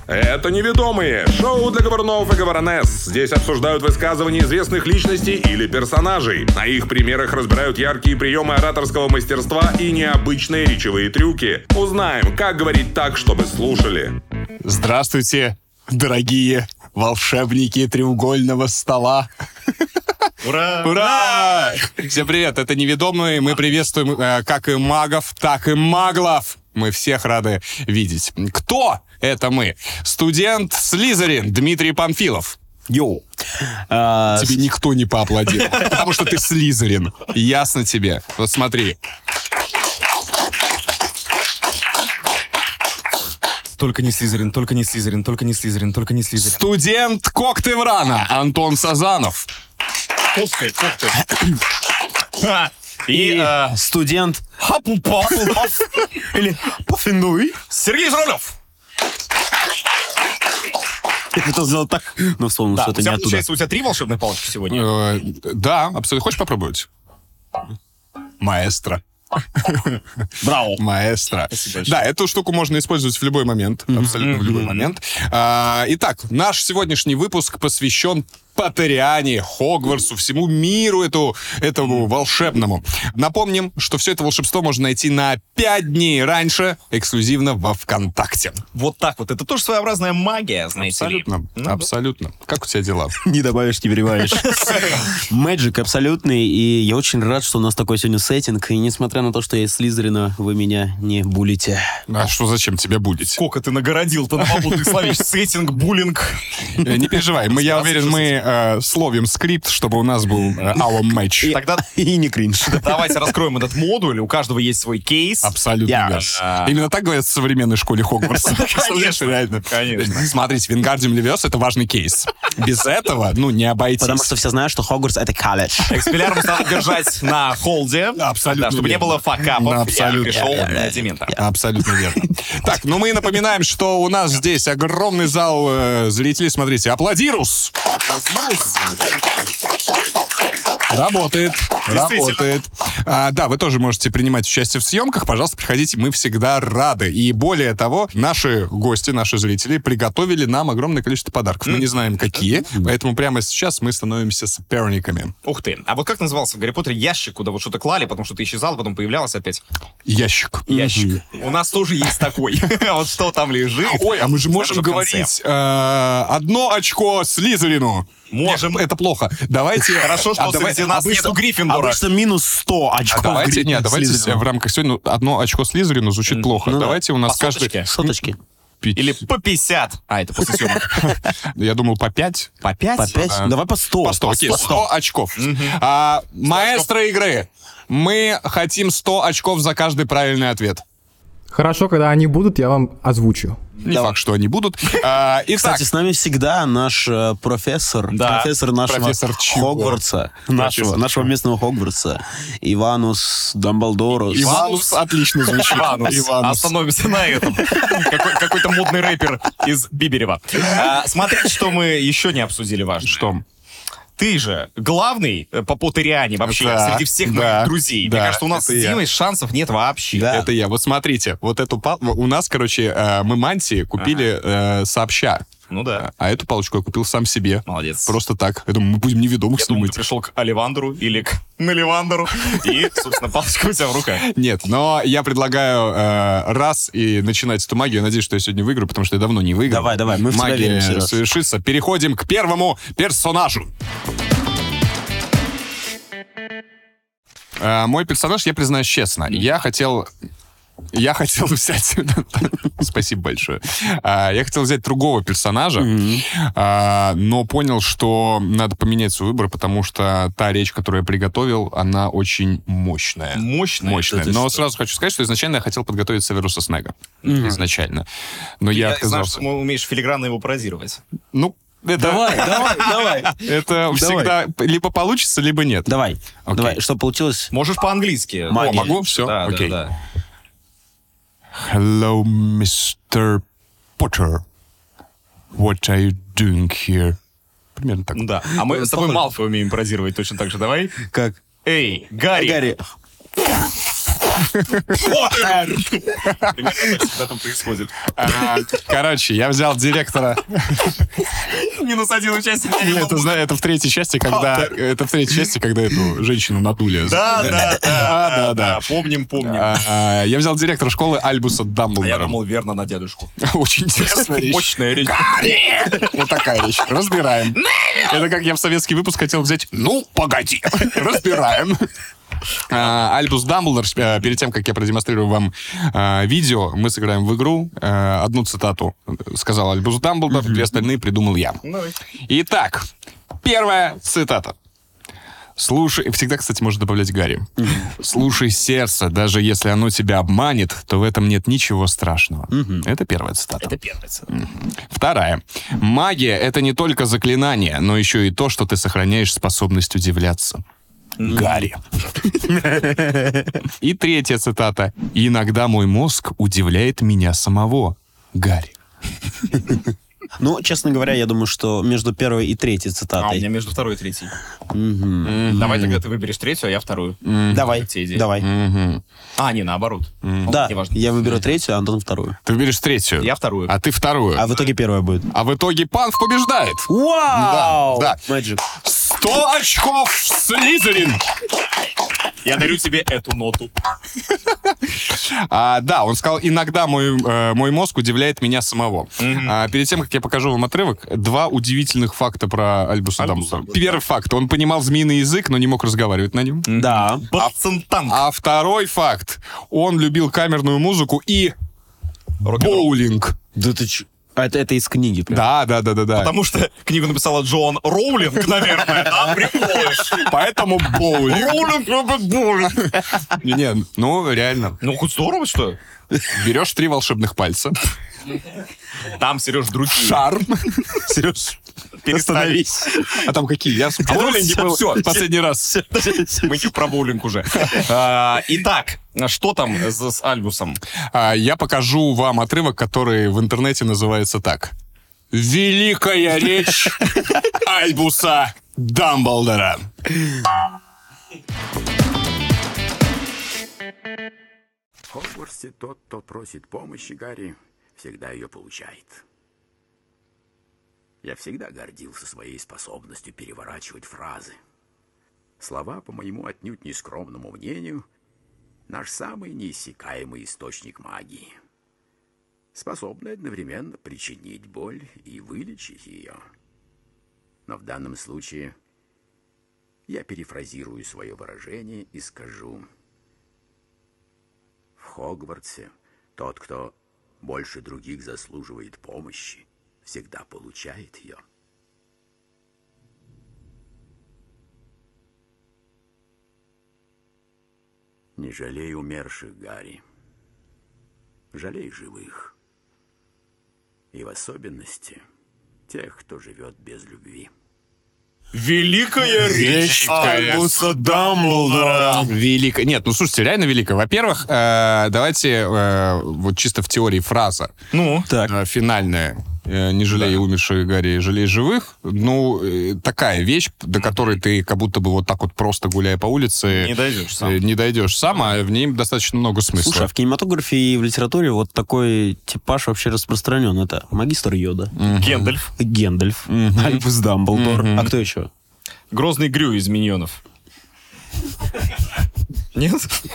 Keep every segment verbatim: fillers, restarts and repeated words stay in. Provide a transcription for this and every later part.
Это «Неведомые» — шоу для говорунов и говоронесс. Здесь обсуждают высказывания известных личностей или персонажей. На их примерах разбирают яркие приемы ораторского мастерства и необычные речевые трюки. Узнаем, как говорить так, чтобы слушали. Здравствуйте, дорогие волшебники треугольного стола. Ура! Ура! Всем привет, это «Неведомые». Мы приветствуем э, как и магов, так и маглов. Мы всех рады видеть. Кто это мы? Студент Слизерин Дмитрий Панфилов. Йоу. А, Тебе с... никто не поаплодировал, потому что ты Слизерин. Ясно тебе. Вот смотри. Только не Слизерин, только не Слизерин, только не Слизерин, только не Слизерин. Студент Коктеврана Антон Сазанов. Пускай, пускай. И, И э, студент Хапупа или Паффиндуй. Сергей Журавлев. Я хотел сделать так, но вспомнил, Да, что у это не тебя, оттуда. получается, у тебя три волшебные палочки сегодня? Э, Да, абсолютно. Хочешь попробовать? Маэстро. Браво. Маэстро. Спасибо большое. Да, эту штуку можно использовать в любой момент. Абсолютно в любой момент. А, Итак, наш сегодняшний выпуск посвящен Поттериане, Хогвартсу, всему миру эту, этому волшебному. Напомним, что все это волшебство можно найти на пять дней раньше, эксклюзивно во ВКонтакте. Вот так вот. Это тоже своеобразная магия, знаете ли. Абсолютно, Ну, абсолютно. Как у тебя дела? Не добавишь, не перебавишь. Мэджик абсолютный, и я очень рад, что у нас такой сегодня сеттинг, и несмотря на то, что я из Слизерина, вы меня не булите. А что, зачем тебе булить? Сколько ты нагородил-то на попутных словечек. Сеттинг, буллинг. Э, Не переживай, мы, я уверен, мы э, словим скрипт, чтобы у нас был э, our match. Тогда И не кринж. давайте раскроем этот модуль. У каждого есть свой кейс. Абсолютно Я- верно. А. Именно так говорят в современной школе Хогвартса. Представляешь, реально. конечно. Смотрите, Вингардиум Левиоса — это важный кейс. Без этого, ну, не обойтись. Потому что все знают, что Хогвартс — это колледж. Экспеллярмус надо держать на холде. Абсолютно Да, чтобы не верно. было факапов. Да, абсолютно. Я пришел Я- я- на Демента. Абсолютно верно. Так, ну мы напоминаем, что у нас здесь огромный зал э, зрителей. Смотрите, аплодирус! Работает, работает. А, да, вы тоже можете принимать участие в съемках. Пожалуйста, приходите, мы всегда рады. И более того, наши гости, наши зрители приготовили нам огромное количество подарков. Мы не знаем, какие, поэтому прямо сейчас мы становимся соперниками. Ух ты. А вот как назывался в Гарри Поттере ящик, куда вот что-то клали, потом что-то исчезало, потом появлялось опять? Ящик. Ящик. У нас тоже есть такой. Вот что там лежит. Ой, а мы же можем в конце. говорить э, одно очко Слизерину. Можем. Нет, это плохо. Давайте... Хорошо, что а давай- среди нас обычно- нету Гриффиндора. Обычно минус сто А очков. давайте, Гри- нет, давайте Слизерину. в рамках сегодня ну, одно очко Слизерину звучит плохо. ну да. Давайте у нас По каждый... соточке. Соточки. Пить. Или по пятьдесят. А, это после съемок. Я думал, по пять. По пять? По пять? Да. Давай по сто. По сто, окей, сто очков. А, маэстро игры. Мы хотим сто очков за каждый правильный ответ. Хорошо, когда они будут, я вам озвучу. Не факт, что они будут. А, итак, Кстати, с нами всегда наш э, профессор, Да. профессор нашего Профессор чего? Хогвартса, нашего, нашего местного Хогвартса, Иванус Дамблдорус. Иванус отлично звучит. Иванус. Иванус. Остановимся на этом. Какой- Какой-то модный рэпер из Биберева. А, Смотрите, что мы еще не обсудили важно. Что? Ты же главный э, по Поттериане вообще Да, среди всех да, моих друзей. да, Мне кажется, у нас с это я. Димой шансов нет вообще. Да. Это я. Вот смотрите, вот эту пал... У нас, короче, э, мы мантии купили э, сообща. Ну да. А эту палочку я купил сам себе. Молодец. Просто так. Я думаю, мы будем неведомых Я думаю, снимать. ты пришел к Оливандру или к Наливандру, и, собственно, палочка у тебя в руках. Нет, но я предлагаю э, раз и начинать эту магию. Я надеюсь, что я сегодня выиграю, потому что я давно не выиграл. Давай, давай, мы в тебя Магия верим, Серёж. совершится. Переходим к первому персонажу. Э, мой персонаж, я признаюсь честно, я хотел... Я хотел взять... Спасибо большое. А, Я хотел взять другого персонажа, а, но понял, что надо поменять свой выбор, потому что та речь, которую я приготовил, она очень мощная. Мощная? Мощная. Это ты Но что? сразу хочу сказать, что изначально я хотел подготовить Северуса Снега. Изначально. Но я Я знаю, отказался. что ты умеешь филигранно его пародировать. Ну, это, Давай, давай, давай. это всегда либо получится, либо нет. Давай, Окей. давай, что получилось? Можешь по-английски. Магия. О, могу? Все? Да, Окей. да, да. Hello, мистер Поттер. What are you doing here? Примерно так. Да. А мы с тобой Малфой умеем пародировать точно так же. Давай. Как? Эй, Гарри. Гарри. Что там происходит? А, Короче, я взял директора... Минус один участник. Это, знаю, это в третьей части, когда... Это в третьей части, когда эту женщину надули. Да, да, да, да, да. Помним, помним. А, Я взял директора школы Альбуса А я Дамблдора. думал, верно, на дедушку. Очень интересная речь. Мощная речь. Вот такая речь. Разбираем. Это как я в советский выпуск хотел взять. Ну, погоди. Разбираем. А, Альбус Дамблдор, э, перед тем, как я продемонстрирую вам э, видео, мы сыграем в игру. Э, одну цитату сказал Альбус Дамблдор, две остальные придумал я. Итак, первая цитата. Слушай, всегда, кстати, можно добавлять Гарри. Слушай сердце, даже если оно тебя обманет, то в этом нет ничего страшного. Это первая цитата. Это первая цитата. Вторая. Магия — это не только заклинание, но еще и то, что ты сохраняешь способность удивляться. Гарри. И третья цитата. Иногда мой мозг удивляет меня самого. Гарри. Ну, честно говоря, я думаю, что между первой и третьей А, у цитатой. меня между второй и третьей. Давай тогда ты выберешь третью, а я вторую. Давай, Те идеи. давай. А, не, наоборот. Ну, Да, неважно. я выберу третью, а Антон вторую. Ты выберешь третью. Я вторую. А ты вторую. А в итоге первая будет. А в итоге Панф побеждает. Вау! Да, Мэджик. сто очков Слизерин. Я дарю тебе эту ноту. А, да, он сказал, иногда мой, э, мой мозг удивляет меня самого. А, перед тем, как я покажу вам отрывок, два удивительных факта про Альбуса Дамблдора. Первый факт. Он понимал змеиный язык, но не мог разговаривать на нем. Да. Пацантанк. А второй факт. Он любил камерную музыку и боулинг. Да ты ч... А это, это из книги. прям. Да, да, да, да, да. Потому что книгу написала Джоан Роулинг, наверное, да? Приколыш. Поэтому боулинг. Роулинг любит боулинг. Не-не, ну реально. Ну, хоть здорово, что? Берешь три волшебных пальца. Там, Сереж, другие. Шар. Сереж, перестановись. А там какие? Я в боулинге всё, был всё. последний раз. Мы не про боулинг уже. А, Итак, что там с с Альбусом? А, Я покажу вам отрывок, который в интернете называется так. Великая речь Альбуса Дамблдора. В Хогвартсе тот, кто просит помощи, Гарри, всегда ее получает. Я всегда гордился своей способностью переворачивать фразы. Слова, по моему отнюдь нескромному мнению, наш самый неиссякаемый источник магии, способный одновременно причинить боль и вылечить ее. Но в данном случае я перефразирую свое выражение и скажу: в Хогвартсе тот, кто больше других заслуживает помощи, всегда получает ее. Не жалей умерших, Гарри. Жалей живых. И в особенности тех, кто живет без любви. Великая речь Альбуса Дамблдора. Великая. Нет, ну слушайте, реально великая. Во-первых, э, давайте э, вот чисто в теории фраза. Ну, Так. Э, финальная. Э, Не жалей умерших, Гарри, жалей живых. Ну, э, такая вещь, до которой ты как будто бы вот так вот просто гуляя по улице... Не дойдешь сам. э, Не дойдешь сам, а в ней достаточно много смысла. Слушай, а в кинематографе и в литературе вот такой типаж вообще распространен. Это магистр Йода, Гэндальф. Гендальф, Альбус Дамблдор. А кто еще? Грозный Грю из Миньонов. Нет?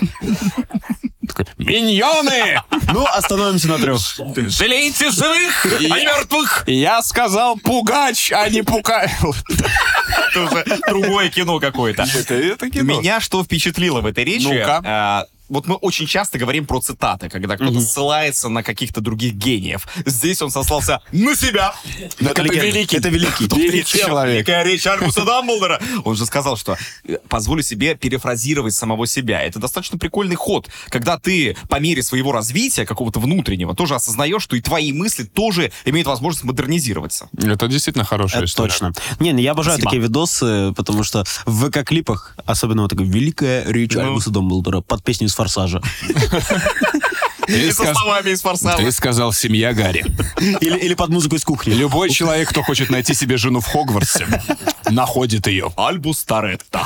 Миньоны! Ну, остановимся на трех. Жалейте живых, а мертвых. Я сказал пугач, а не пукай. Это уже другое кино какое-то. Это, это кино. Меня что впечатлило в этой речи? Ну-ка. а, вот мы очень часто говорим про цитаты, когда кто-то ссылается на каких-то других гениев. Здесь он сослался на себя. Это великий. Это великий. Великий человек. Великая речь Альбуса Дамблдора. Он же сказал, что э, позволю себе перефразировать самого себя. Это достаточно прикольный ход, когда ты по мере своего развития, какого-то внутреннего, тоже осознаешь, что и твои мысли тоже имеют возможность модернизироваться. Это действительно хорошая Это история. точно. Не, ну я обожаю Спасибо. такие видосы, потому что в ВК-клипах, особенно вот такая великая речь Ну. Альбуса Дамблдора под песню из «Форсажа». И со словами из «Форсажа». Ты сказал «семья Гарри». Или, или под музыку из кухни. Любой человек, кто хочет найти себе жену в Хогвартсе, находит ее. Альбус Таретта.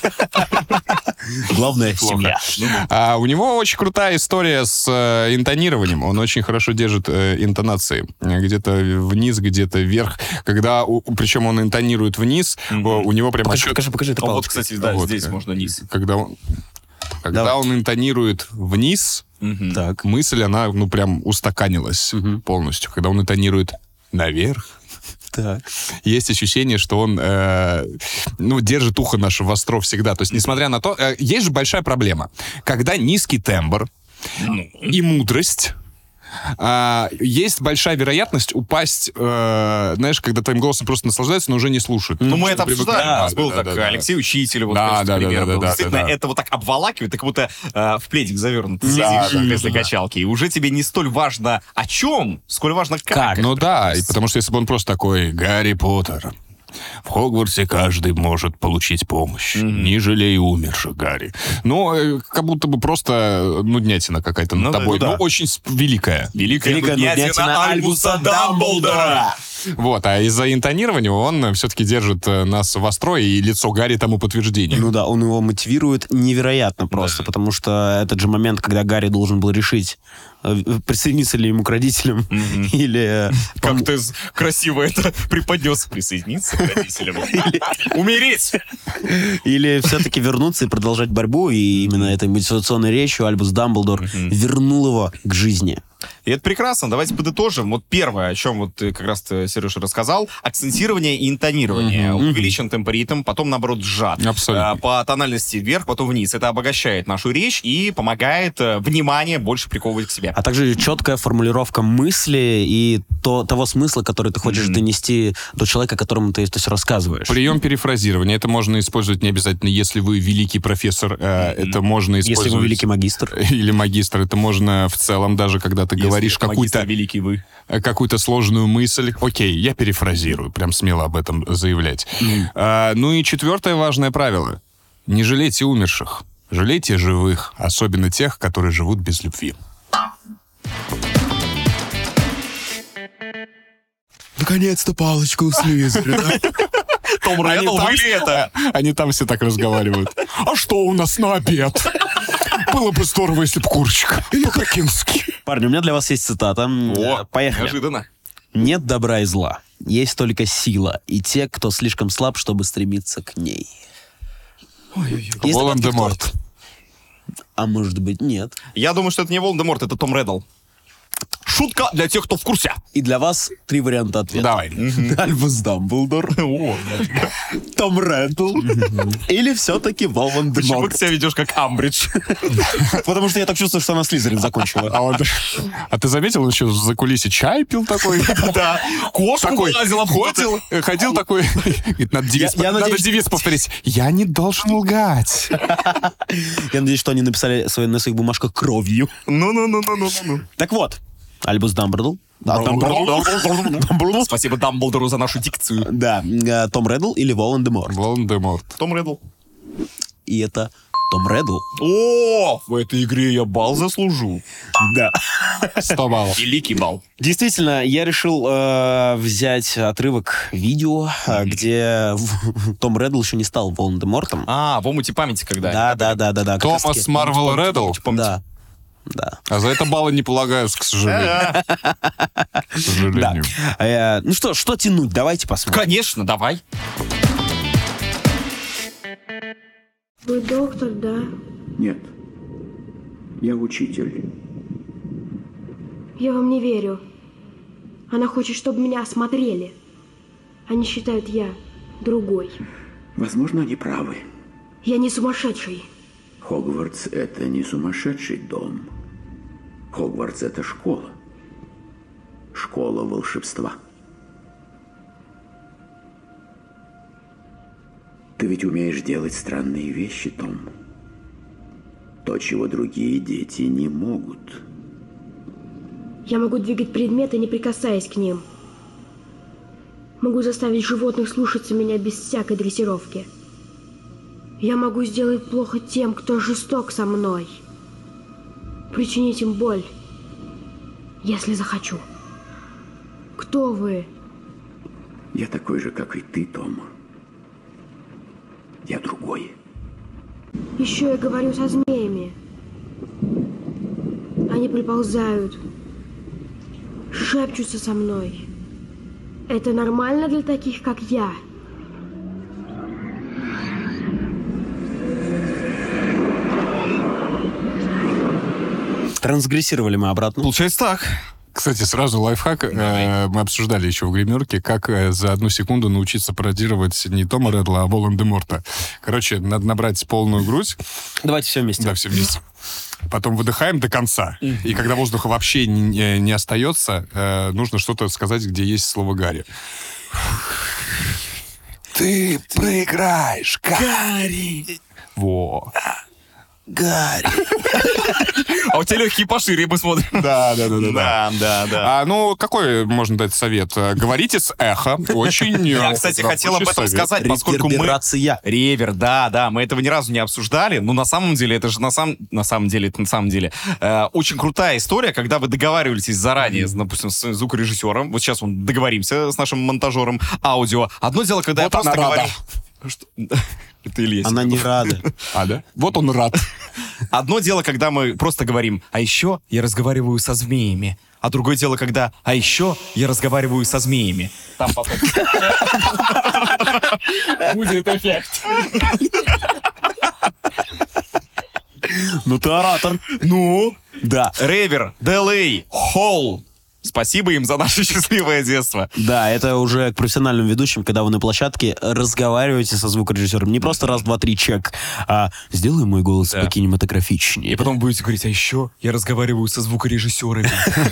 Главное — семья. А у него очень крутая история с э, интонированием. Он очень хорошо держит э, интонации. Где-то вниз, где-то вверх. Когда, у, причем он интонирует вниз, mm-hmm. у, у него прям... Покажи, отчет... покажи, покажи. Это А вот, палочка. кстати, да, Вот, здесь э, можно низ. Когда он, когда Давай. он интонирует вниз, Так. мысль, она, ну, прям устаканилась Мгм. полностью. Когда он интонирует наверх, Так. есть ощущение, что он э, ну, держит ухо наше востро всегда. То есть, несмотря на то... Э, есть же большая проблема. Когда низкий тембр и мудрость... А, есть большая вероятность упасть, э, знаешь, когда твоим голосом просто наслаждаются, но уже не слушают. Ну, мы это Привык- обсуждали. Да, У нас да, был да, так да, да. Алексей Учитель, вот, Да, кажется, да, да, пример да, был. да, Действительно, да, да. это вот так обволакивает, ты как будто э, в пледик завернут. Ты Да, сидишь да, в кресле да, да. качалки, и уже тебе не столь важно о чем, сколь важно как. Как? Ну да, и потому что если бы он просто такой «Гарри Поттер», в Хогвартсе каждый может получить помощь. Mm-hmm. Не жалей умерших, Гарри. Ну, э, как будто бы просто нуднятина какая-то Ну над да, тобой. ну да. Ну, очень с- великая. Великая, Великая нудятина нудятина Альбуса Дамблдора. Вот, а из-за интонирования он все-таки держит э, нас востро, и лицо Гарри тому подтверждение. Ну да, он его мотивирует невероятно просто, потому что этот же момент, когда Гарри должен был решить, э, присоединиться ли ему к родителям, или... э, Как пом- ты з- красиво это преподнес. Присоединиться к родителям. Умереть. Или все-таки вернуться и продолжать борьбу, и именно этой мотивационной речью Альбус Дамблдор вернул его к жизни. И это прекрасно. Давайте подытожим. Вот первое, о чем вот ты как раз, Сережа, рассказал, акцентирование и интонирование. Увеличен темп и ритм, потом, наоборот, сжат. Абсолютно. А, По тональности вверх, потом вниз. Это обогащает нашу речь и помогает э, внимание больше приковывать к себе. А также четкая формулировка мысли и то, того смысла, который ты хочешь донести до человека, которому ты это все рассказываешь. Прием перефразирования. Это можно использовать не обязательно, если вы великий профессор. э, Это можно использовать... Если вы великий магистр. Или магистр. Это можно в целом, даже когда ты говоришь Если магистр какую-то, великий вы. э, какую-то сложную мысль. Окей, я перефразирую. Прям смело об этом заявлять. А, ну и четвертое важное правило. Не жалейте умерших. Жалейте живых. Особенно тех, которые живут без любви. Наконец-то палочка у Слизерина. Том Рэддл, вы ли это? Они там все так разговаривают. А что у нас на обед? Было бы здорово, если бы курочка. Или по-кински. Парни, у меня для вас есть цитата. О, Поехали. неожиданно. Нет добра и зла. Есть только сила. И те, кто слишком слаб, чтобы стремиться к ней. Есть Волан-де-Морт. догадки, кто? А может быть, нет. Я думаю, что это не Волан-де-Морт, это Том Рэддл. Шутка для тех, кто в курсе. И для вас три варианта ответа. Давай. Альбус Дамблдор, Том Рэддл или все-таки Почему ты Волан-де-Морт. себя ведешь как Амбридж? Потому что я так чувствую, что она Слизерин закончила. А, он- а ты заметил, он еще за кулиси чай пил такой? Да. Кошку Такой вылазила в ходил, э, ходил такой. Говорит, надо девиз, Я- я надо надеюсь- девиз повторить. Я не должен лгать. Я надеюсь, что они написали свои- на своих бумажках кровью. Ну-ну-ну-ну-ну-ну. Так вот, Альбус Дамблдор. Да, Дамблдор. Спасибо Дамблдору за нашу дикцию. Да, э, Том Рэддл или Волан-де-Морт. Волан-де-Морт. Том Рэддл. И это Том Рэддл. О, в этой игре я бал заслужу. Да. сто баллов. Великий бал. Действительно, я решил э, взять отрывок видео, э, где в- Том Рэддл еще не стал Волан-де-Мортом. А, в омуте памяти когда? Да, да, да, да, да. как раз Томас таки. Марвел Рэддл. Да. Да. А за это баллы не полагаются, к сожалению. К сожалению. Э, ну что, что тянуть? Давайте посмотрим. Конечно, давай. Вы доктор, да? Нет, я учитель. Я вам не верю. Она хочет, чтобы меня осмотрели. Они считают, я другой. Возможно, они правы. Я не сумасшедший. Хогвартс — это не сумасшедший дом. Хогвартс — это школа. Школа волшебства. Ты ведь умеешь делать странные вещи, Том. То, чего другие дети не могут. Я могу двигать предметы, не прикасаясь к ним. Могу заставить животных слушаться меня без всякой дрессировки. Я могу сделать плохо тем, кто жесток со мной. Причинить им боль если захочу. Кто вы? Я такой же, как и ты, Том. Я другой. Еще я говорю со змеями. Они приползают, шепчутся со мной. Это нормально для таких, как я? Трансгрессировали мы обратно. Получается так. Кстати, сразу лайфхак. Э, мы обсуждали еще в гримерке, как э, за одну секунду научиться пародировать не Тома Редла, а Волан-де-Морта. Короче, надо набрать полную грудь. Давайте все вместе. Да, все вместе. Потом выдыхаем до конца. И когда воздуха вообще не, не остается, э, нужно что-то сказать, где есть слово «Гарри». Ты проиграешь, Гарри. Во. Гарри. А у тебя легкие пошире, мы смотрим. Да, да, да, да. Да, да, да. А, ну, какой можно дать совет? Говорите с эхо. Очень... Я, кстати, хотел об этом сказать, поскольку мы... Реверберация. Ревер, да, да, мы этого ни разу не обсуждали, но на самом деле, это же на самом, на самом деле, это на самом деле э, очень крутая история, когда вы договариваетесь заранее, допустим, с звукорежиссером, вот сейчас мы договоримся с нашим монтажером аудио. Одно дело, когда Вот я просто она говорю... рада. Что? Это Илья. Она не рада. А, да? Вот он рад. Одно дело, когда мы просто говорим, а еще я разговариваю со змеями. А другое дело, когда, а еще я разговариваю со змеями. Там потом... Будет эффект. Ну ты оратор. Ну? Да. Ревер, Делей, Холл. Спасибо им за наше счастливое детство. Да, это уже к профессиональным ведущим, когда вы на площадке разговариваете со звукорежиссером. Не просто раз, два, три, чек, а сделай мой голос Да. покинематографичнее. И потом будете говорить, а еще я разговариваю со звукорежиссерами.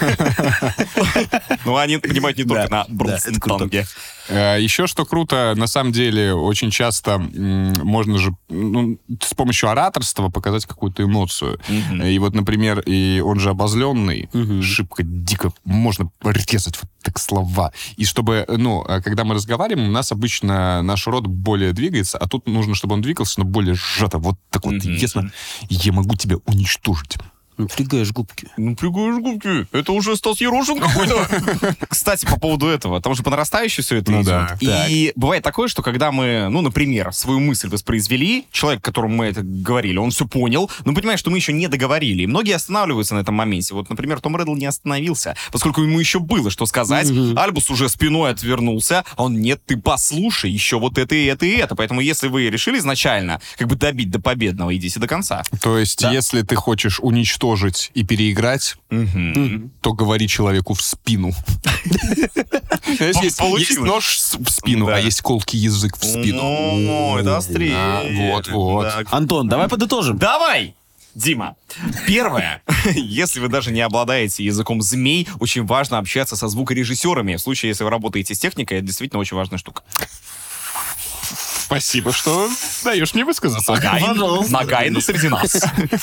Ну, они понимают не только на брустанге. Еще что круто, на самом деле, очень часто м, можно же ну, с помощью ораторства показать какую-то эмоцию. И вот, например, и он же обозленный, шибко дико можно резать вот так слова. И чтобы, ну, когда мы разговариваем, у нас обычно наш рот более двигается, а тут нужно, чтобы он двигался, но более сжато. Вот так вот, ясно. Я могу тебя уничтожить. Напрягаешь губки. Ну, прыгаешь губки. Это уже Стас Ерошин какой-то. Кстати, по поводу этого. Там же по нарастающей все это Ну идет. да. И бывает такое, что когда мы, ну, например, свою мысль воспроизвели, человек, которому мы это говорили, он все понял, но понимает, что мы еще не договорили. И многие останавливаются на этом моменте. Вот, например, Том Реддл не остановился, поскольку ему еще было что сказать. Альбус уже спиной отвернулся, а он, нет, ты послушай, еще вот это и это и это. Поэтому если вы решили изначально как бы добить до победного, идите до конца. То есть, если ты хочешь уничтожить и переиграть, то говори человеку в спину. Знаешь, Есть Получилось. есть нож с- в спину, Да. а есть колкий язык в спину. Ну, это острее. А, вот-вот. Да. Антон, давай подытожим. Давай! Дима, первое, если вы даже не обладаете языком змей, очень важно общаться со звукорежиссерами. В случае, если вы работаете с техникой, это действительно очень важная штука. Спасибо, что даешь мне высказаться. Нагайн, Нагайн среди нас.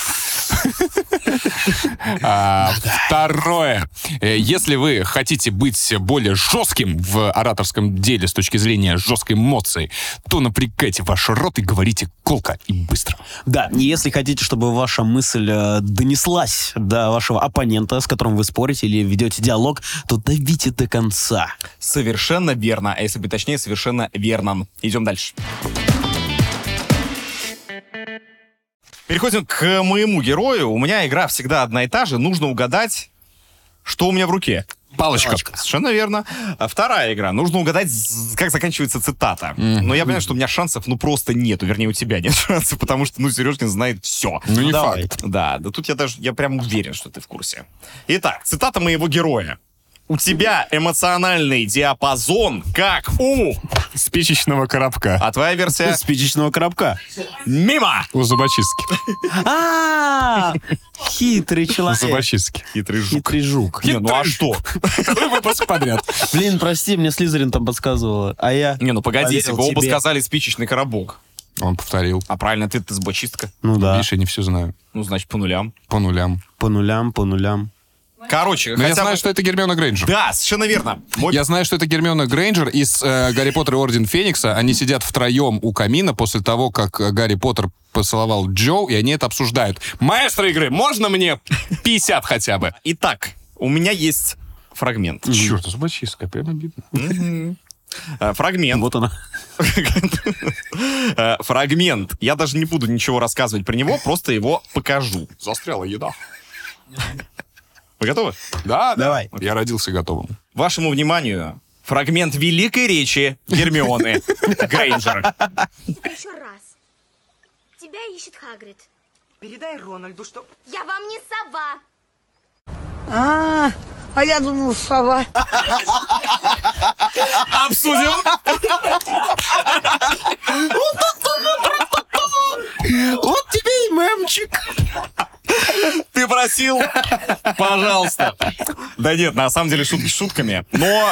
А, Второе. Э, Если вы хотите быть более жестким в ораторском деле с точки зрения жесткой эмоции, то напрягайте ваш рот и говорите колко и быстро. Да, и если хотите, чтобы ваша мысль э, донеслась до вашего оппонента, с которым вы спорите или ведете диалог, то давите до конца. Совершенно верно. А если быть точнее, совершенно верно. Идем дальше. Переходим к моему герою. У меня игра всегда одна и та же. Нужно угадать, что у меня в руке. Палочка. Совершенно верно. А вторая игра. Нужно угадать, з- как заканчивается цитата. Но я понимаю, что у меня шансов ну просто нету. Вернее, у тебя нет шансов, потому что, ну, Сережкин знает все. Ну, не давай. факт. Да, да тут я даже, я прям уверен, что ты в курсе. Итак, цитата моего героя. У тебя эмоциональный диапазон, как у... Спичечного коробка. А твоя версия? Спичечного коробка. Мимо! У зубочистки. А, хитрый человек. Зубочистки. Хитрый жук. Хитрый жук. Не, ну а что? Второй выпуск подряд. Блин, прости, мне Слизерин там подсказывала, а я... Не, ну погодите, поверил вы оба тебе. сказали спичечный коробок. Он повторил. А правильно, ты-то зубочистка. Ну да, Видишь, я не все знаю. Ну, значит, по нулям. По нулям. по нулям, по нулям. Короче, Но я хотя знаю, бы... что это Гермиона Грейнджер. Да, совершенно верно. Мой... Я знаю, что это Гермиона Грейнджер из э, «Гарри Поттер и Орден Феникса». Они сидят втроем у камина после того, как э, Гарри Поттер поцеловал Джо, и они это обсуждают. Маэстро игры, можно мне пятьдесят хотя бы? Итак, У меня есть фрагмент. Черт, зубочистка, прям обидно. Э, Фрагмент. Вот она. Э, Фрагмент. Я даже не буду ничего рассказывать про него, просто его покажу. Застряла еда. Вы готовы? Да, Давай. Я родился готовым. Вашему вниманию фрагмент великой речи Гермионы Грейнджер. Еще раз. Тебя ищет Хагрид. Передай Рональду, что... Я вам не сова. А, а я думал, сова. Обсудим. Вот тебе и мемчик. Ты просил? Пожалуйста. Да нет, на самом деле шутки шутками. Но...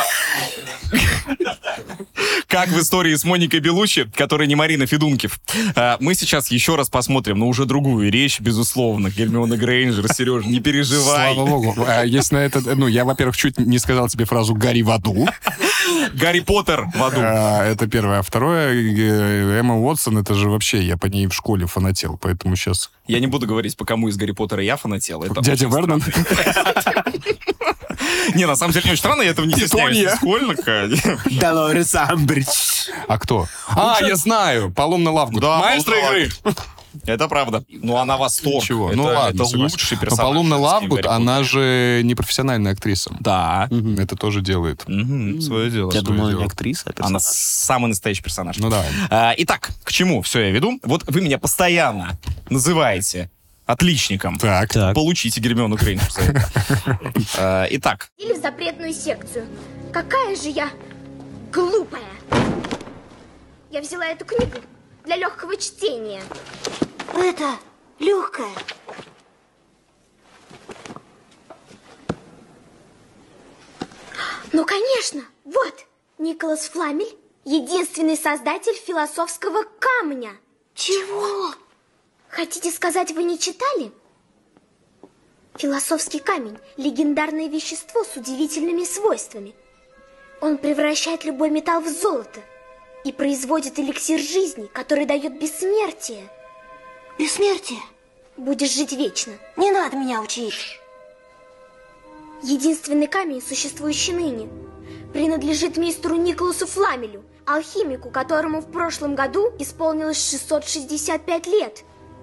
Как в истории с Моникой Белуччи, которая не Марина Федункив. А, Мы сейчас еще раз посмотрим на уже другую речь, безусловно. Гермиона Грейнджер, Сереж, не переживай. Слава богу. А, Если на это... Ну, я, во-первых, чуть не сказал тебе фразу «гори в аду». Гарри Поттер в аду. А, Это первое. А второе, э, Эмма Уотсон, это же вообще, я по ней в школе фанател, поэтому сейчас... Я не буду говорить, по кому из Гарри Поттера я фанател. Это Дядя очень Вернон? Не, на самом деле, не очень странно, я этого не стесняюсь. Япония. Школьник. Долорес Амбридж. А кто? А, я знаю, Поломный Лавгуд. Да, Маэстро Поломный игры. Это правда. Ну, она восторг. Чего? Это, Ну ладно, это согласен. лучший Но персонаж. Поломный в Лавгуд, Гарри она Поттере. же не профессиональная актриса. Да. Это тоже делает. Мгм, свое дело. Я свое думал, дело. не актриса, а Она персонаж. самый настоящий персонаж. Ну да. А, итак, к чему все я веду? Вот вы меня постоянно называете отличником. Так. Так. Получите Гермиону Грейнджер за это. А, Итак, Или в запретную секцию. Какая же я глупая. Я взяла эту книгу для легкого чтения. Это легкое. Ну, конечно. Вот. Николас Фламель, единственный создатель философского камня. Чего? Хотите сказать, вы не читали? Философский камень – легендарное вещество с удивительными свойствами. Он превращает любой металл в золото и производит эликсир жизни, который дает бессмертие. Бессмертие? Будешь жить вечно. Не надо меня учить. Единственный камень, существующий ныне, принадлежит мистеру Николасу Фламелю, алхимику, которому в прошлом году исполнилось шестьсот шестьдесят пять лет.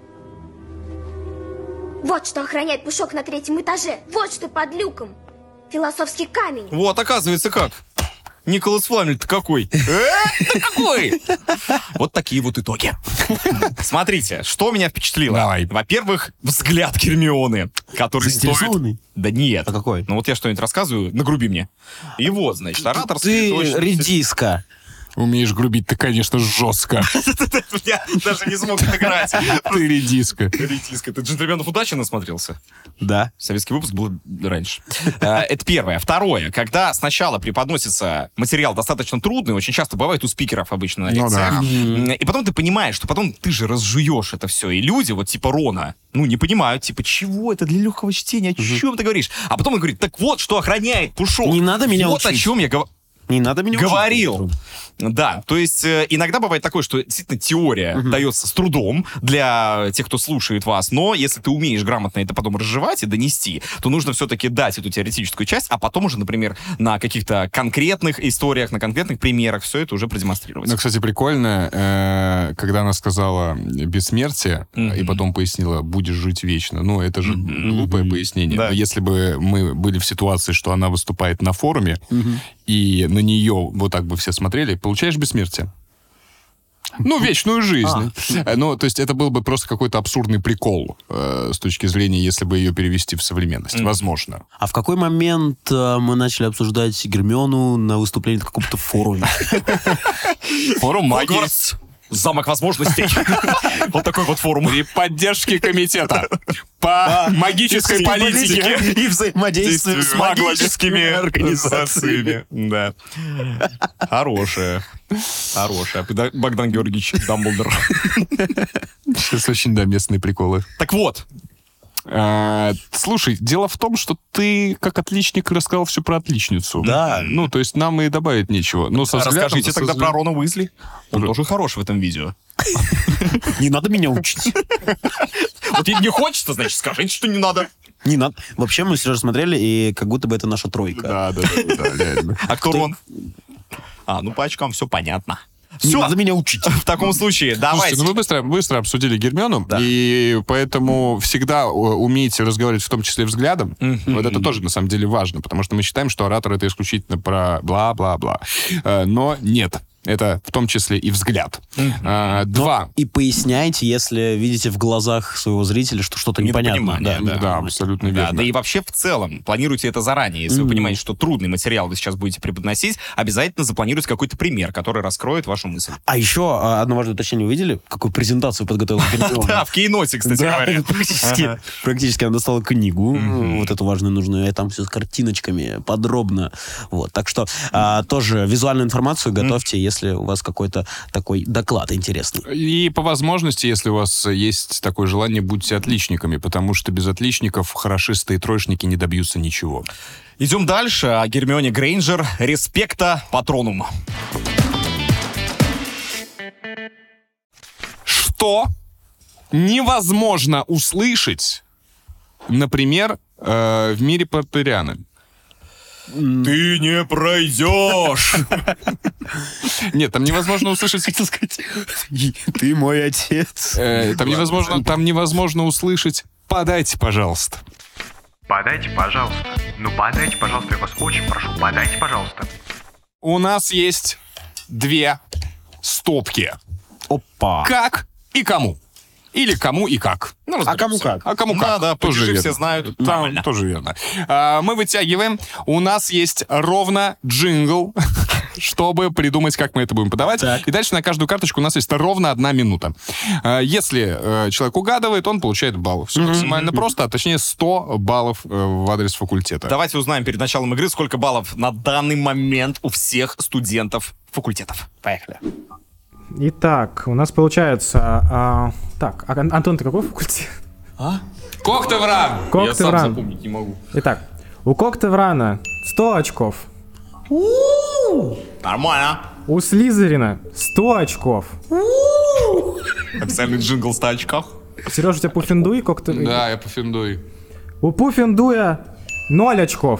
Вот что охраняет пушок на третьем этаже. Вот что под люком. Философский камень. вот, оказывается, как. Николас Фламель-то какой? Э, ты какой? Вот такие вот итоги. Смотрите, что меня впечатлило. Давай. Во-первых, взгляд Гермионы, который стоит... Заинтересованный? Да нет. А какой? Ну вот я что-нибудь рассказываю, нагруби мне. И вот, значит, ораторский... Ты точно- редиска. Умеешь грубить ты, конечно, жестко. Я даже не смог отыграть. Ты редиска. Редиска. Ты «Джентльменов удачи» насмотрелся? Да. Советский выпуск был раньше. Э, Это первое. Второе. Когда сначала преподносится материал достаточно трудный, очень часто бывает у спикеров обычно на Ну лекциях, да. м, и потом ты понимаешь, что потом ты же разжуешь это все, и люди, вот типа Рона, ну, не понимают, типа, чего это для легкого чтения, о чем ты говоришь? А потом он говорит, так вот, что охраняет пушок. Не надо меня Вот о учить. чем я говорю. Не надо меня учить. Говорил. Да, то есть э, иногда бывает такое, что действительно теория дается с трудом для тех, кто слушает вас, но если ты умеешь грамотно это потом разжевать и донести, то нужно все-таки дать эту теоретическую часть, а потом уже, например, на каких-то конкретных историях, на конкретных примерах все это уже продемонстрировать. Ну, кстати, прикольно, э, когда она сказала бессмертие, Мгм. и потом пояснила, будешь жить вечно. Ну, это же глупое пояснение. Да. Но если бы мы были в ситуации, что она выступает на форуме, и на нее вот так бы все смотрели, получаешь бессмертие. Ну, вечную жизнь. Э, Ну, то есть это был бы просто какой-то абсурдный прикол э, с точки зрения, если бы ее перевести в современность. Возможно. А в какой момент э, мы начали обсуждать Гермиону на выступлении на каком-то форуме? Форум магии. Хогвартс. Замок возможностей. Вот такой вот форум. При поддержке комитета по магической политике. И взаимодействию с магическими организациями. Да. Хорошая. Хорошая. Педа- Богдан Георгиевич Дамблдор. Сейчас очень, да, местные приколы. Так вот, А, слушай, дело в том, что ты, как отличник, рассказал все про отличницу. Да. Ну, то есть нам и добавить нечего. Но со взглядом- расскажите со тогда взглядом- про Рона Уизли. Он тоже хорош в этом видео. Не надо меня учить. Вот если не хочется, значит, скажите, что не надо. Не надо. Вообще мы Сережа смотрели, и как будто бы это наша тройка. Да, да, да, да, реально. А кто Рон? А, ну по очкам все понятно. Не Все, надо меня учить. в таком случае, давайте. Слушайте, ну мы быстро, быстро обсудили Гермиону, Да. и поэтому всегда у- умейте разговаривать в том числе взглядом. Вот это тоже на самом деле важно, потому что мы считаем, что оратор — это исключительно про бла-бла-бла. Э, Но нет. Это в том числе и взгляд. А, Два. И поясняйте, если видите в глазах своего зрителя, что что-то непонятно. Недопонимание, Да, абсолютно Да, верно. да и вообще в целом, планируйте это заранее. Если вы понимаете, что трудный материал вы сейчас будете преподносить, обязательно запланируйте какой-то пример, который раскроет вашу мысль. А еще а, одно важное уточнение. Вы видели, какую презентацию подготовил Гермиона? Да, в кейноте, кстати Да, говоря. практически, практически она достала книгу, вот эту важную, нужную, и там все с картиночками, подробно. Вот, так что а, тоже визуальную информацию готовьте, если у вас какой-то такой доклад интересный. И по возможности, если у вас есть такое желание, будьте отличниками, потому что без отличников хорошисты и троечники не добьются ничего. Идем дальше. О Гермионе Грейнджер. Респекта патронум. Что невозможно услышать, например, э, в мире Поттерианы? Ты не пройдешь. Нет, там невозможно услышать... Ты мой отец. э, Там невозможно, там невозможно услышать «подайте, пожалуйста». Подайте, пожалуйста. Ну, подайте, пожалуйста, я вас очень прошу, подайте, пожалуйста. У нас есть две стопки. Опа. Как и кому. Или кому и как. Ну, А кому как? А кому Да, как. да, тоже падежи верно. все знают. Там Нормально. тоже верно. А, мы вытягиваем. У нас есть ровно джингл, чтобы придумать, как мы это будем подавать. Так. И дальше на каждую карточку у нас есть ровно одна минута. А, если э, человек угадывает, он получает балл. Все максимально просто, а точнее сто баллов э, в адрес факультета. Давайте узнаем перед началом игры, сколько баллов на данный момент у всех студентов факультетов. Поехали. Итак, у нас получается... а, так, а, Антон, ты какой факультет? Коктевран! Коктевран. не могу. Итак, у Коктеврана сто очков. Нормально. У Слизерина сто очков. Официальный джингл ста очках. Сережа, у тебя Пуффендуй, Коктев... Да, я пофиндуй. У Пуффендуя ноль очков.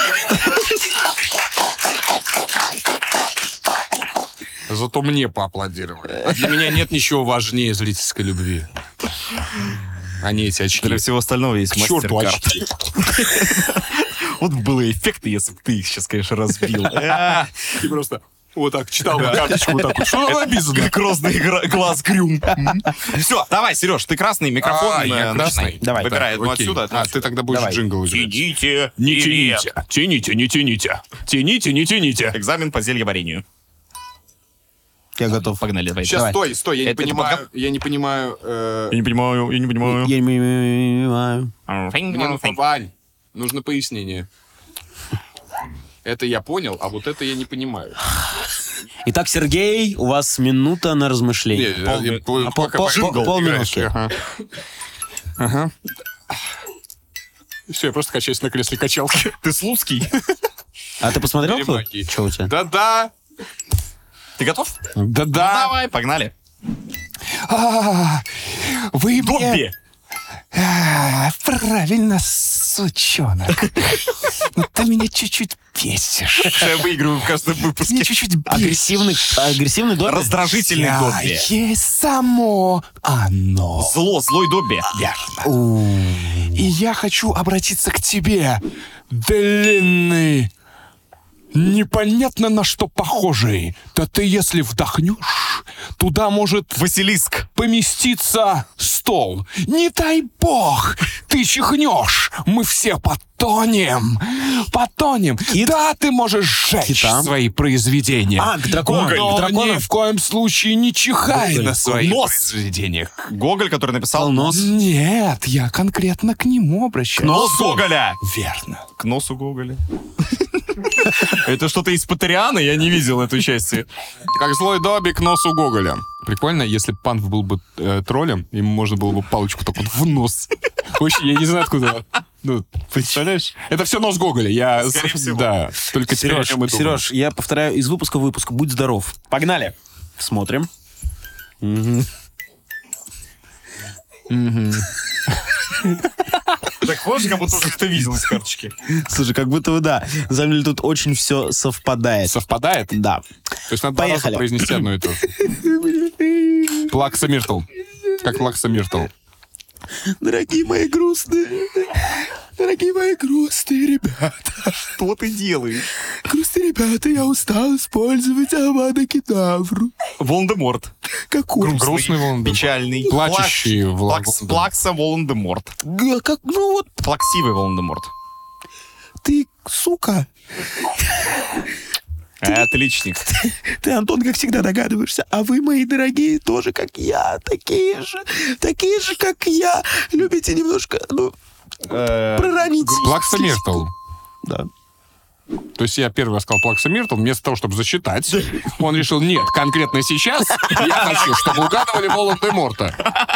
Зато мне поаплодировали. Для меня нет ничего важнее зрительской любви. А не эти очки. Для всего остального есть К черту мастер-карт. очки. Вот было эффекты, если бы ты их сейчас, конечно, разбил. Ты просто вот так читал на карточку, вот так вот. Что написано? Грозный гра- глаз Грюм. Все, давай, Сереж, ты красный, микрофон. А, я э, красный. начинай. Давай, Выбирай одну Окей. отсюда. одну А, отсюда. ты тогда будешь Давай. джингл играть. Тяните. Не и тяните. нет. Тяните, не тяните. Тяните, не тяните. Экзамен по зельеварению. Я готов. Погнали, давай. Сейчас, Давай. стой, стой, я не Это- это понимаю, подготов- я не понимаю... э, Я не понимаю, я не понимаю. Я не понимаю. не, ну, Вань, нужно пояснение. Это я понял, а вот это я не понимаю. Итак, Сергей, у вас минута на размышление. Не, Пол- я- пол- а, пол- пока- пол- пока пол- играешь. полминутки. Ага. Ага. Все, я просто качаюсь на кресле качалки. Ты слуцкий? А ты посмотрел, кто? Перемоги. Что у тебя? Да-да. Ты готов? Да-да. Давай, погнали. А, Вы мне... Добби. А, Правильно, сучонок. Ну ты меня чуть-чуть бесишь. Я выигрываю в каждом выпуске. Меня чуть-чуть бесишь. Агрессивный, агрессивный Добби? Раздражительный Я Добби. есть само оно. Зло, злой Добби. Верно. И я хочу обратиться к тебе, длинный, непонятно на что похожий. Да ты, если вдохнешь, туда может Василиск. поместиться стол. Не дай бог, ты чихнешь, мы все потонем. Потонем. Кит? Да, ты можешь сжечь Китам? свои произведения. А, к дракону. Но К дракону. ни в коем случае не чихай Гоголь. на своих Нос. произведениях. Гоголь, который написал Писал нос. Нет, я конкретно к нему обращаюсь. Нос Гоголя. Верно. К носу Гоголя. Это что-то из Поттерианы? Я не видел эту часть. Как злой Добби к носу Гоголя. Прикольно, если бы Панк был бы э, троллем, ему можно было бы палочку так вот в нос. Очень, я не знаю, откуда. Ну, представляешь? Это все нос Гоголя. Я, Скорее всего. Да, только теперь о Сереж, нем и думаю. Сереж, я повторяю из выпуска в выпуск. Будь здоров. Погнали. Смотрим. Мгм. Так хочешь, как будто уже что видел из карточки. Слушай, как будто бы да. На самом деле тут очень все совпадает. Совпадает? Да. То есть надо два раза Поехали. произнести одно и то же. Плакса Миртл. Как Плакса Миртл. Дорогие мои грустные, дорогие мои грустные ребята. Что ты делаешь? Грустные ребята, я устал использовать Авада Кедавру. Волан-де-Морт. Какой? Грустный Волан-де-Морт. Печальный. Плачущий Плакс- Волан- Плакс- Плакса Волан-де-Морт. Га- Как, ну вот Плаксивый Волан-де-Морт. ты, сука. Отличник. Ты, Антон, как всегда догадываешься, а вы, мои дорогие, тоже, как я, такие же, такие же, как я, любите немножко, ну, проронить. Плакса Миртл. Да. То есть я первый раз сказал Плакса Миртл, вместо того, чтобы зачитать, он решил, нет, конкретно сейчас я хочу, чтобы угадывали Волан-де-Морта.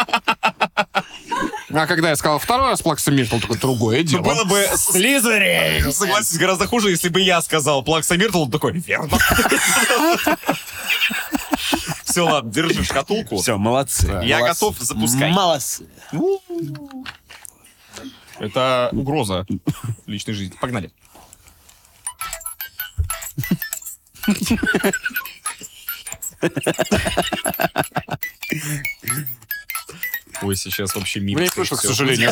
А когда я сказал второй раз Плакса Миртл, такое другое дело. Было бы Слизерин. Согласен, гораздо хуже, если бы я сказал Плакса Миртл, он такой, верно. Все, ладно, держи шкатулку. Все, молодцы. Я Молодцы. готов запускать. Молодцы. Это угроза личной жизни. Погнали. Ой, сейчас вообще мимо. Мне не слышно, к сожалению.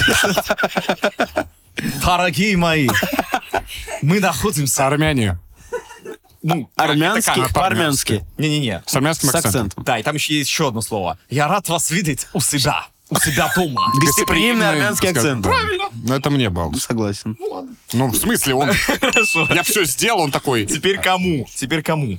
Дорогие мои, мы находимся... Армяне. Ну, Армянский, это как? по-армянски. Не-не-не. С армянским С акцентом. акцентом. Да, и там еще есть еще одно слово. Я рад вас видеть у себя. У себя дома. Гостеприимный армянский акцент. Правильно. Но это мне был. Согласен. Ну, в смысле, он... Хорошо. Я все сделал, он такой... Теперь кому? Теперь кому?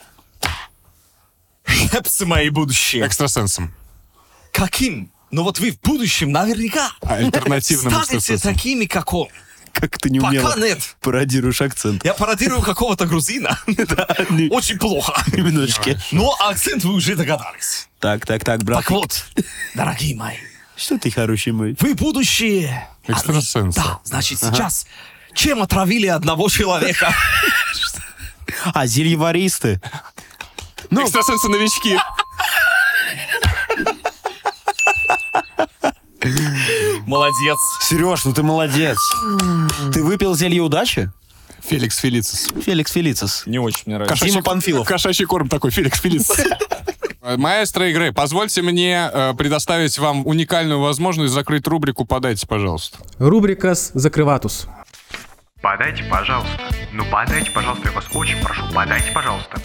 Шепсы мои будущие. Экстрасенсом. Каким? Ну вот вы в будущем наверняка Альтернативным станете экстрасенсом. такими, как он. Как ты неумело Пока нет. пародируешь акцент. Я пародирую какого-то грузина. Очень плохо. Немножечко. Но акцент вы уже догадались. Так, так, так, брат. Так вот, дорогие мои, Что ты хороший мой? вы будущее. Экстрасенсы. Да, значит, сейчас чем отравили одного человека? А, зельеваристы. Ну, экстрасенсы-новички. Молодец. Сереж, ну ты молодец. Ты выпил зелье удачи? Феликс Фелицис. Феликс Фелицис. Не очень мне нравится. Дима Панфилов. Кошачий корм такой, Феликс Фелицис. Маэстро игры, позвольте мне э, предоставить вам уникальную возможность закрыть рубрику «Подайте, пожалуйста». Рубрикас закрыватус. Подайте, пожалуйста. Ну, подайте, пожалуйста, я вас очень прошу. Подайте, пожалуйста.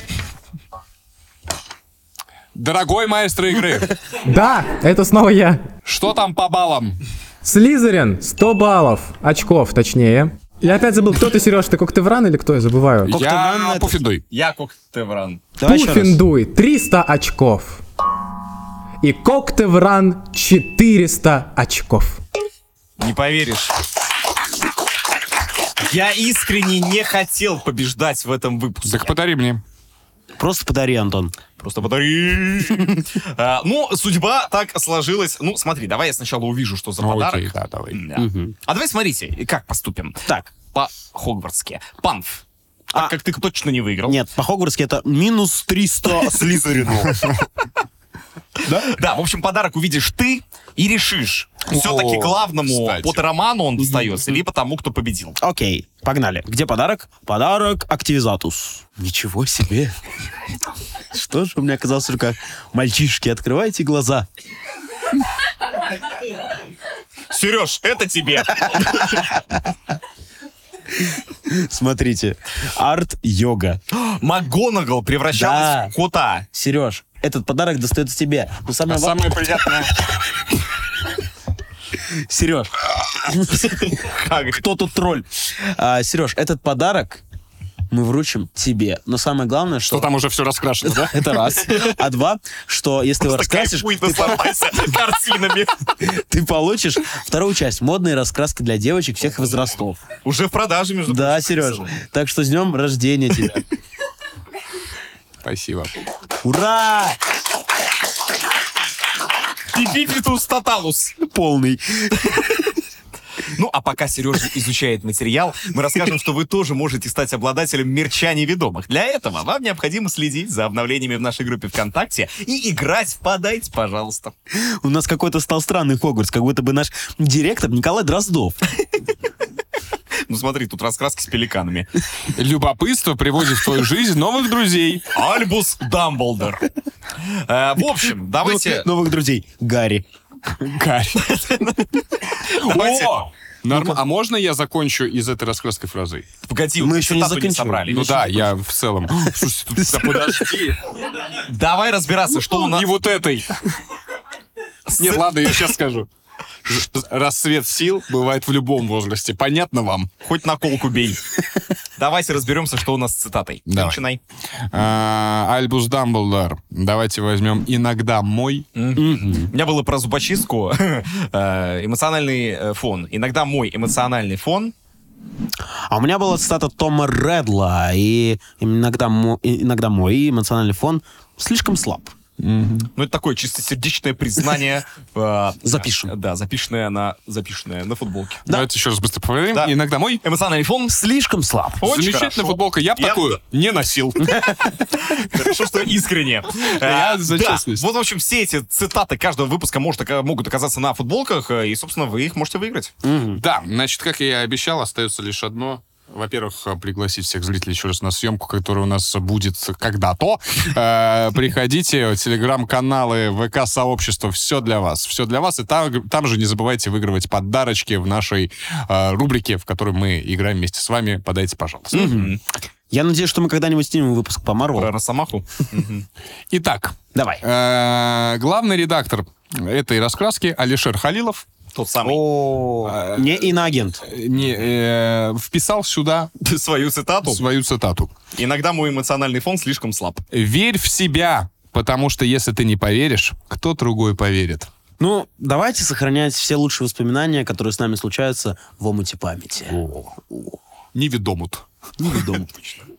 Дорогой маэстро игры, Да, это снова я. что там по баллам? Слизерин, сто баллов. Очков, точнее. Я опять забыл, кто ты, Сереж, ты Коктевран или кто, я забываю. Коктевран Я это- Пуфидуй. Я Коктевран. Давай еще раз. Пуффиндуй, триста очков. И Коктевран, четыреста очков. Не поверишь. Я искренне не хотел побеждать в этом выпуске. Так подари мне. Просто подари, Антон. Просто подари. А, Ну, судьба так сложилась. Ну, смотри, давай я сначала увижу, что за Ну, подарок. окей, да, давай. Да. А давай смотрите, как поступим. Так. По-хогвартски. Панф. Так А. как ты точно не выиграл. Нет, по-хогвартски это минус триста Слизерину. Да, в общем, подарок увидишь ты и решишь, все-таки О, главному кстати. Поттероману он достается, либо тому, кто победил. Окей, погнали. Где подарок? Подарок Активизатус. Ничего себе. Что же у меня оказалось в руках? Мальчишки, открывайте глаза. Сереж, это тебе. Смотрите. Арт-йога. МакГонагал превращалась Да. в кота. Сереж, этот подарок достается тебе. Но самое А ва- самое приятное... Сереж. Кто тут тролль? А, Сереж, этот подарок мы вручим тебе. Но самое главное, что... Что там уже все раскрашено, да? Это раз. А два, что если ты его раскрасишь, Кайфуй, наслаждайся картинами. ты получишь вторую часть. Модные раскраски для девочек всех возрастов. Уже в продаже, между Да, прочим, Сереж. написано. Так что с днем рождения тебя. Спасибо. Ура! И бифитус тоталус. Полный. Ну, а пока Сережа изучает материал, мы расскажем, что вы тоже можете стать обладателем мерча неведомых. Для этого вам необходимо следить за обновлениями в нашей группе ВКонтакте и играть в «Подайте, пожалуйста». У нас какой-то стал странный Хогвартс, как будто бы наш директор Николай Дроздов. Ну смотри, тут раскраски с пеликанами. Любопытство приводит в твою жизнь новых друзей. Альбус Дамблдор. Э, В общем, давайте... Новых друзей. Гарри. Гарри. давайте- О! Норм- А можно я закончу из этой раскраской фразой? Погоди, Мы вот еще не цитату заканчивали. собрали. Ну да, я в целом. Слушайте, тут- да подожди. Давай разбираться, что у нас... И вот этой. Нет, ладно, я сейчас скажу. Ж- Рассвет сил бывает в любом возрасте. Понятно вам? Хоть на колку бей. Давайте разберемся, что у нас с цитатой. Ты Давай. Начинай. А, Альбус Дамблдор. Давайте возьмем «Иногда мой». У меня было про зубочистку. Э, Эмоциональный э, фон. Иногда мой эмоциональный фон. А у меня была цитата Тома Редла, и иногда, мо- и иногда мой эмоциональный фон слишком слаб. Ну, это такое чистосердечное признание. э, Запишем. Да, запишенное на, запишенное на футболке. Давайте еще раз быстро повторим. Да. «Иногда мой». Эмоциональный фон. Слишком слаб. Очень Замечательная хорошо. футболка. Я бы Я- такую не носил. Хорошо, что искренне. Я Э, за да. честность. Вот, в общем, все эти цитаты каждого выпуска может, ока- могут оказаться на футболках, э, и, собственно, вы их можете выиграть. Да, значит, как я и обещал, остается лишь одно. Во-первых, пригласить всех зрителей еще раз на съемку, которая у нас будет когда-то. Э, Приходите, телеграм-каналы, ВК-сообщество, все для вас. Все для вас. И там, там же не забывайте выигрывать подарочки в нашей э, рубрике, в которой мы играем вместе с вами. Подайте, пожалуйста. Я надеюсь, что мы когда-нибудь снимем выпуск по Марвелу. Про Росомаху. Итак, Давай. э, главный редактор этой раскраски Алишер Халилов Тот самый. О, не иноагент. не, э, вписал сюда Свою цитату. свою цитату. Иногда мой эмоциональный фон слишком слаб. «Верь в себя, потому что если ты не поверишь, кто другой поверит». Ну, давайте сохранять все лучшие воспоминания, которые с нами случаются в омуте памяти. Неведомут. Неведомо.